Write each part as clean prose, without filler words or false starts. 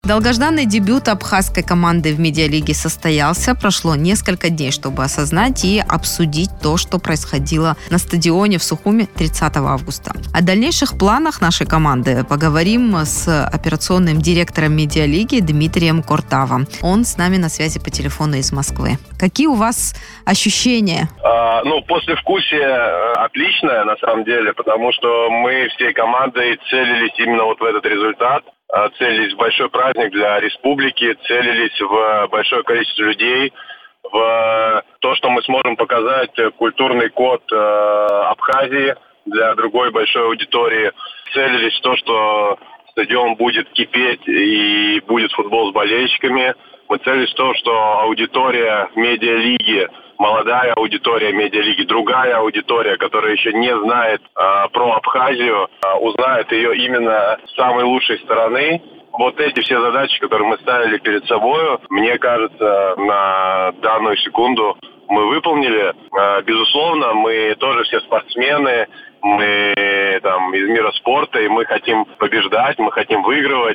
Долгожданный дебют абхазской команды в медиалиге состоялся. Прошло несколько дней, чтобы осознать и обсудить то, что происходило на стадионе в Сухуми 30 августа. О дальнейших планах нашей команды поговорим с операционным директором медиалиги Дмитрием Кортавом. Он с нами на связи по телефону из Москвы. Какие у вас ощущения? Послевкусие отличное, на самом деле, потому что мы всей командой целились именно вот в этот результат. Целились в большой праздник для республики, целились в большое количество людей, в то, что мы сможем показать культурный код Абхазии для другой большой аудитории. Целились в то, что стадион будет кипеть и будет футбол с болельщиками. Мы целились в то, что аудитория медиалиги, молодая аудитория медиалиги, другая аудитория, которая еще не знает про Абхазию, узнает ее именно с самой лучшей стороны. Вот эти все задачи, которые мы ставили перед собой, мне кажется, на данную секунду мы выполнили. Безусловно, мы тоже все спортсмены, мы там из мира спорта, и мы хотим побеждать, мы хотим выигрывать,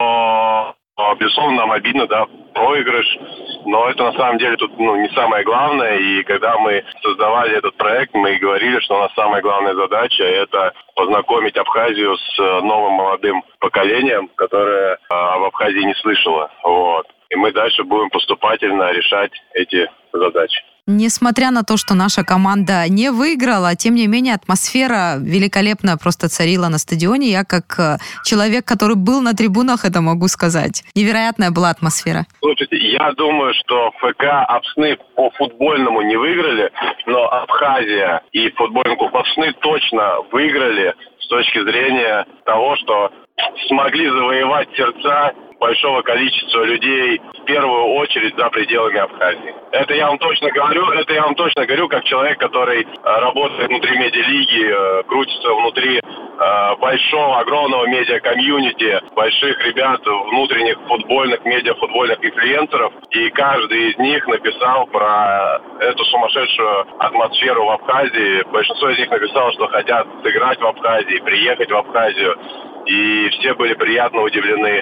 но безусловно, нам обидно, проигрыш, но это на самом деле тут не самое главное. И когда мы создавали этот проект, мы и говорили, что у нас самая главная задача – это познакомить Абхазию с новым молодым поколением, которое об Абхазии не слышало. Вот. И мы дальше будем поступательно решать эти задачи. Несмотря на то, что наша команда не выиграла, тем не менее атмосфера великолепная просто царила на стадионе. Я как человек, который был на трибунах, это могу сказать. Невероятная была атмосфера. Слушайте, я думаю, что ФК Апсны по футбольному не выиграли, но Абхазия и футбольный клуб Апсны точно выиграли с точки зрения того, что смогли завоевать сердца большого количества людей, в первую очередь за пределами Абхазии. Это я вам точно говорю, как человек, который работает внутри медиалиги, крутится внутри большого, огромного медиа-комьюнити, больших ребят, внутренних футбольных, медиа-футбольных инфлюенсеров, и каждый из них написал про эту сумасшедшую атмосферу в Абхазии. Большинство из них написало, что хотят сыграть в Абхазии, приехать в Абхазию, и все были приятно удивлены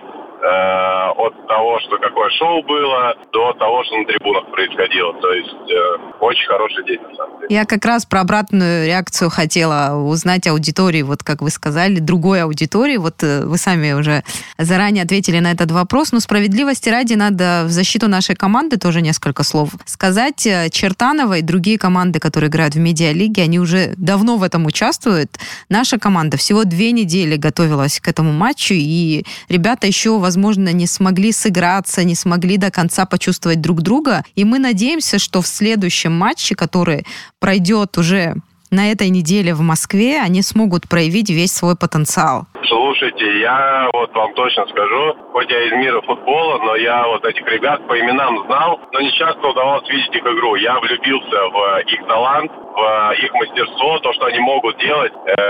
от того, что какое шоу было, до того, что на трибунах происходило. То есть очень хороший день, на самом деле. Я как раз про обратную реакцию хотела узнать аудитории, вот как вы сказали, другой аудитории. Вот вы сами уже заранее ответили на этот вопрос, но справедливости ради надо в защиту нашей команды тоже несколько слов сказать. Чертанова и другие команды, которые играют в медиалиге, они уже давно в этом участвуют. Наша команда всего 2 недели готовилась к этому матчу, и ребята еще, возможно, не смогли сыграться, не смогли до конца почувствовать друг друга. И мы надеемся, что в следующем матче, который пройдет уже на этой неделе в Москве, они смогут проявить весь свой потенциал. Слушайте, я вот вам точно скажу, хоть я из мира футбола, но я вот этих ребят по именам знал, но не часто удавалось видеть их игру. Я влюбился в их талант, в их мастерство, то, что они могут делать.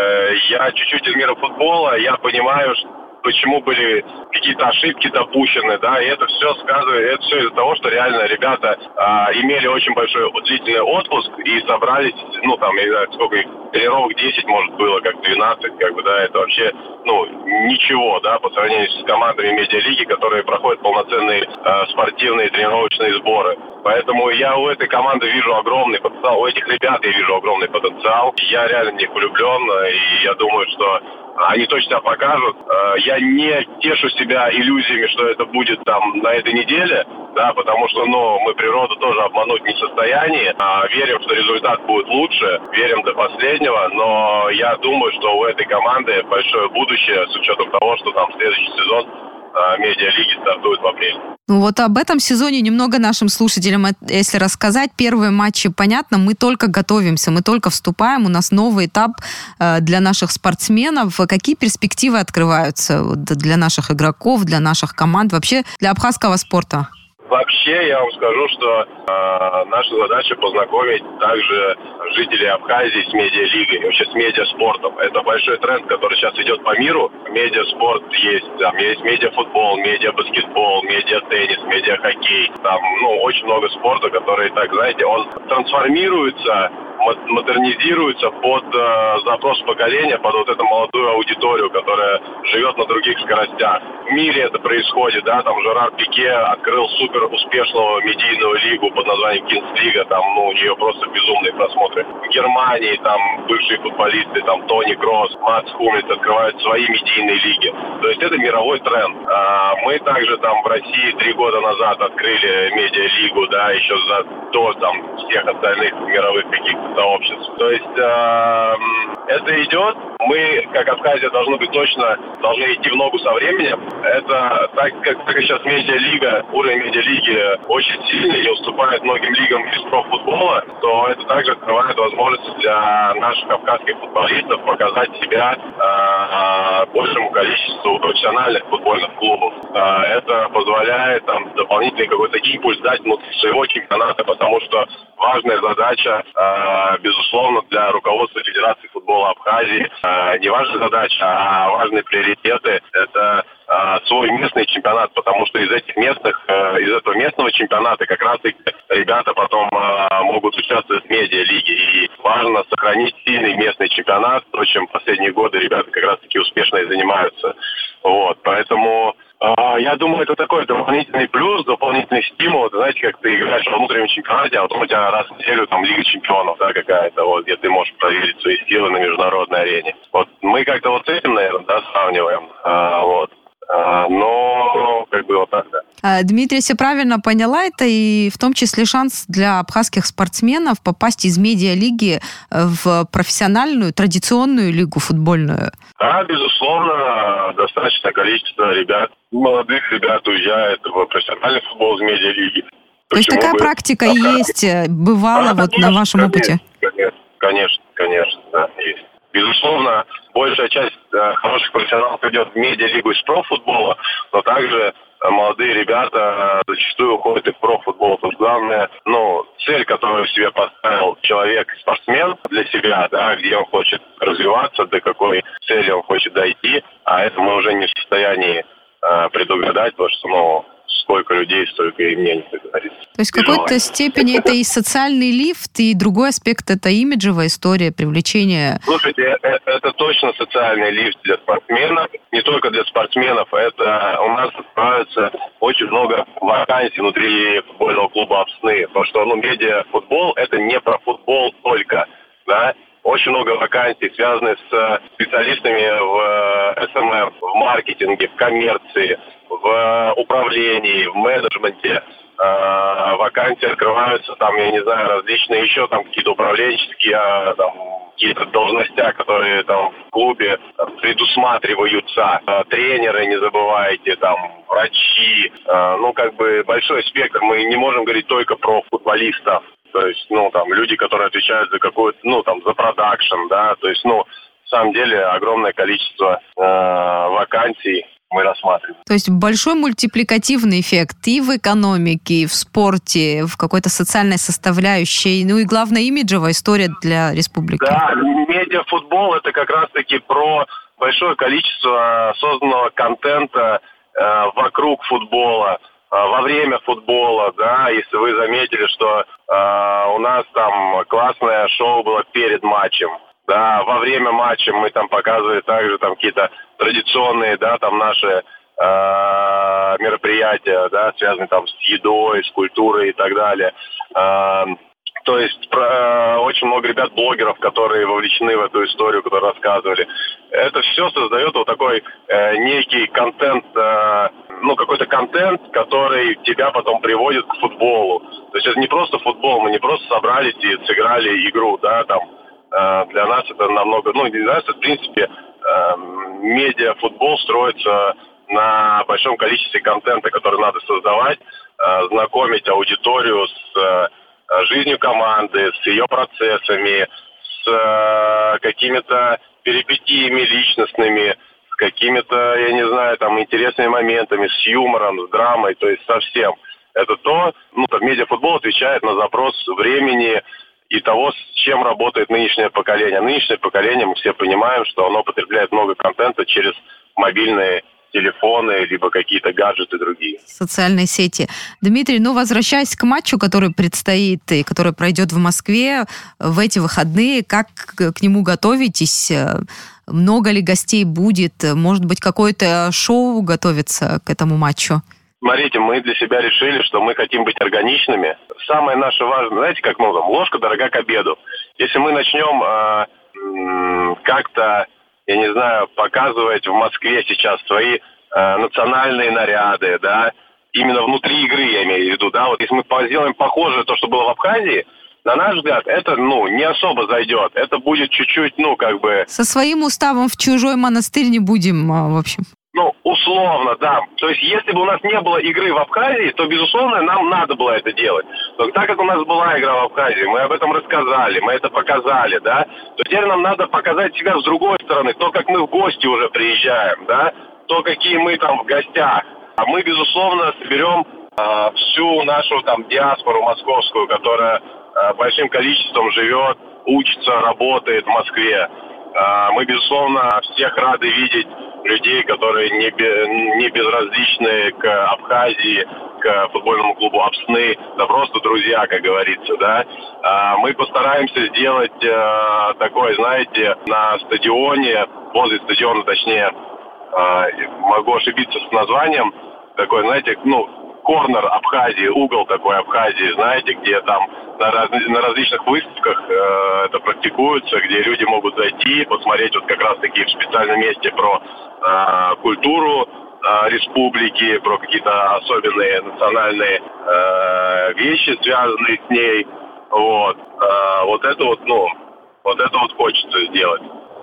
Я чуть-чуть из мира футбола, я понимаю, почему были какие-то ошибки допущены, и это все сказывает, это все из-за того, что реально ребята имели очень большой длительный отпуск и собрались, я не знаю, сколько их, тренировок 10, может, было, как 12, это вообще, ничего, по сравнению с командами медиалиги, которые проходят полноценные спортивные тренировочные сборы. Поэтому я у этой команды вижу огромный потенциал, у этих ребят я вижу огромный потенциал. Я реально в них влюблен, и я думаю, что они точно себя покажут. Я не тешу себя иллюзиями, что это будет на этой неделе, потому что, мы природу тоже обмануть не в состоянии. Верим, что результат будет лучше, верим до последнего, но я думаю, что у этой команды большое будущее с учетом того, что следующий сезон медиалиги стартует в апреле. Вот об этом сезоне немного нашим слушателям, если рассказать. Первые матчи, понятно, мы только готовимся, мы только вступаем, у нас новый этап для наших спортсменов. Какие перспективы открываются для наших игроков, для наших команд, вообще для абхазского спорта? Вообще, я вам скажу, что наша задача познакомить также жителей Абхазии с медиалигой, вообще с медиаспортом. Это большой тренд, который сейчас идет по миру. Медиаспорт есть, есть медиафутбол, медиабаскетбол, медиатеннис, медиахоккей. Очень много спорта, который, он трансформируется, модернизируется под запрос поколения, под вот эту молодую аудиторию, которая живет на других скоростях. В мире это происходит, да, там Жерар Пике открыл супер успешную медийную лигу под названием Кинслига, там, у нее просто безумные просмотры. В Германии там бывшие футболисты, там Тони Кросс, Мац Хумельс открывают свои медийные лиги. То есть это мировой тренд. Мы также там в России 3 года назад открыли медиалигу, да, еще до там всех остальных мировых каких-то сообществ. То есть это идет. Мы, как Абхазия, должны идти в ногу со временем. Это так как сейчас медиалига, уровень медиалиги очень сильный и уступает многим лигам из профутбола, то это также открывает возможность для наших кавказских футболистов показать себя большему количеству профессиональных футбольных клубов. Это позволяет там дополнительный какой-то импульс дать внутри своего чемпионата, потому что важная задача, безусловно, для руководства Федерации футбола Абхазии, не важная задача, а важные приоритеты – это свой местный чемпионат, потому что из этого местного чемпионата как раз и ребята потом могут участвовать в медиалиге. И важно сохранить сильный местный чемпионат, то, чем последние годы ребята как раз-таки успешно и занимаются. Вот, поэтому я думаю, это такой дополнительный плюс, дополнительный стимул. Знаете, как ты играешь во внутреннем чемпионате, а потом у тебя раз в неделю там Лига чемпионов, да, какая-то, вот, где ты можешь проверить свои силы на международной арене. Вот мы как-то вот с этим, наверное, да, сравниваем. Вот. Но как бы вот так, да. Дмитрий, если правильно поняла, это и в том числе шанс для абхазских спортсменов попасть из медиалиги в профессиональную, традиционную лигу футбольную. Да, безусловно, достаточное количество ребят, молодых ребят уезжает в профессиональный футбол из медиалиги. То есть такая практика есть, бывала вот конечно, на вашем опыте? Конечно, да, есть. Безусловно, большая часть хороших профессионалов идет в медиалигу из профутбола, но также молодые ребята зачастую уходят и в профутбол. Тут главное, цель, которую в себе поставил человек, спортсмен для себя, да, где он хочет развиваться, до какой цели он хочет дойти, а это мы уже не в состоянии предугадать, потому что, сколько людей, столько и мнений, как говорится. То есть в какой-то степени это и социальный лифт, и другой аспект – это имиджевая история привлечения. Слушайте, это точно социальный лифт для спортсменов. Не только для спортсменов. Это у нас открывается очень много вакансий внутри футбольного клуба «Апсны». Потому что, медиафутбол – это не про футбол только, да. Очень много вакансий, связанных с специалистами в СММ, в маркетинге, в коммерции, в управлении, в менеджменте. Вакансии открываются, различные еще какие-то управленческие, какие-то должности, которые в клубе предусматриваются. Тренеры, не забывайте, врачи. Большой спектр. Мы не можем говорить только про футболистов. То есть, люди, которые отвечают за какую-то, за продакшн, да. То есть, на самом деле, огромное количество вакансий мы рассматриваем. То есть большой мультипликативный эффект и в экономике, и в спорте, в какой-то социальной составляющей, и главное, имиджевая история для республики. Да, медиафутбол – это как раз-таки про большое количество созданного контента вокруг футбола, во время футбола, да, если вы заметили, что у нас классное шоу было перед матчем. Да, во время матча мы показывали также какие-то традиционные, да, наши мероприятия, да, связанные с едой, с культурой и так далее. То есть очень много ребят-блогеров, которые вовлечены в эту историю, которые рассказывали. Это все создает вот такой некий контент, какой-то контент, который тебя потом приводит к футболу. То есть это не просто футбол, мы не просто собрались и сыграли игру, да, для нас это намного, для нас это, в принципе, медиафутбол строится на большом количестве контента, который надо создавать, знакомить аудиторию с жизнью команды, с ее процессами, с какими-то перипетиями личностными, с какими-то, интересными моментами, с юмором, с драмой, то есть со всем. Это медиафутбол отвечает на запрос времени и того, с чем работает нынешнее поколение. Нынешнее поколение, мы все понимаем, что оно потребляет много контента через мобильные телефоны, либо какие-то гаджеты другие. Социальные сети. Дмитрий, возвращаясь к матчу, который предстоит и который пройдет в Москве в эти выходные, как к нему готовитесь? Много ли гостей будет? Может быть, какое-то шоу готовится к этому матчу? Смотрите, мы для себя решили, что мы хотим быть органичными. Самое наше важное, знаете, как мы говорим, ложка дорога к обеду. Если мы начнем как-то, я не знаю, показывать в Москве сейчас свои национальные наряды, да, именно внутри игры, я имею в виду, да, вот если мы сделаем похоже на то, что было в Абхазии, на наш взгляд, это, не особо зайдет. Это будет чуть-чуть, Со своим уставом в чужой монастырь не будем, в общем. Условно, да. То есть, если бы у нас не было игры в Абхазии, то, безусловно, нам надо было это делать. Но так как у нас была игра в Абхазии, мы об этом рассказали, мы это показали, да, то теперь нам надо показать себя с другой стороны, то, как мы в гости уже приезжаем, да, то, какие мы там в гостях. А мы, безусловно, соберем всю нашу диаспору московскую, которая большим количеством живет, учится, работает в Москве. Мы, безусловно, всех рады видеть людей, которые не безразличны к Абхазии, к футбольному клубу Апсны, да просто друзья, как говорится, да. Мы постараемся сделать такой, знаете, на стадионе, возле стадиона, точнее, могу ошибиться с названием, такой, знаете, корнер Абхазии, угол такой Абхазии, знаете, где там на различных выставках это практикуется, где люди могут зайти, посмотреть вот как раз-таки в специальном месте про культуру республики, про какие-то особенные национальные вещи, связанные с ней. Вот это хочется сделать.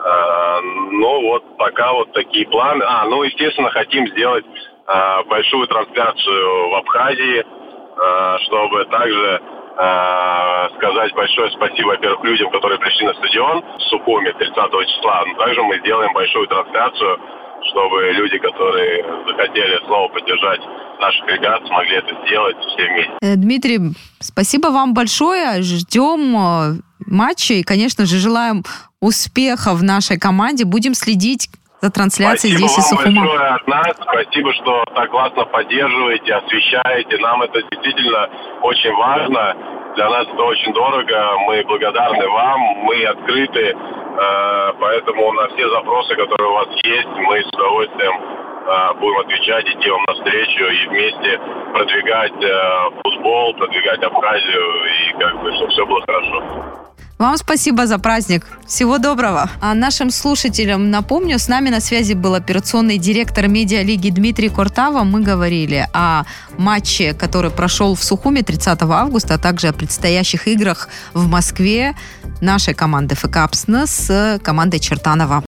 Пока такие планы. Естественно, хотим сделать большую трансляцию в Абхазии, чтобы также сказать большое спасибо, во-первых, людям, которые пришли на стадион в Сухуми 30 числа. Но также мы сделаем большую трансляцию, чтобы люди, которые захотели снова поддержать наших ребят, смогли это сделать все вместе. Дмитрий, спасибо вам большое. Ждем матча и, конечно же, желаем успехов нашей команде. Будем следить за трансляцией здесь из Сухума. Спасибо вам большое от нас. Спасибо, что так классно поддерживаете, освещаете. Нам это действительно очень важно. Для нас это очень дорого. Мы благодарны вам. Мы открыты. Поэтому на все запросы, которые у вас есть, мы с удовольствием будем отвечать, идти вам навстречу и вместе продвигать футбол, продвигать Абхазию и чтобы все было хорошо. Вам спасибо за праздник. Всего доброго. А нашим слушателям напомню, с нами на связи был операционный директор медиалиги Дмитрий Кортава. Мы говорили о матче, который прошел в Сухуме 30 августа, а также о предстоящих играх в Москве нашей команды ФК Апсны с командой Чертанова.